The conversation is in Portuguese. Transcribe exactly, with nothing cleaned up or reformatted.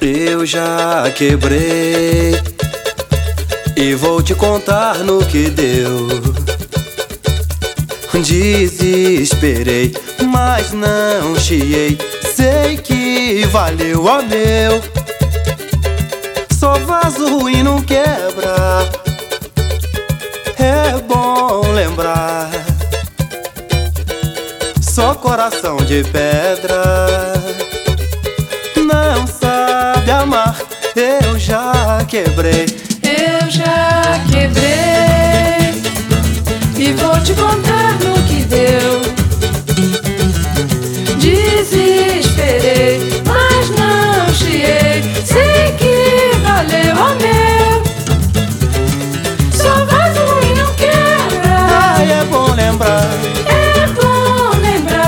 Eu já quebrei e vou te contar no que deu. Desesperei, mas não chiei. Sei que valeu a meu. Só vaso e não quebra. É bom lembrar. Só coração de pedra não sabe amar. Eu já quebrei. Eu já quebrei e vou te contar no que deu. Desesperei,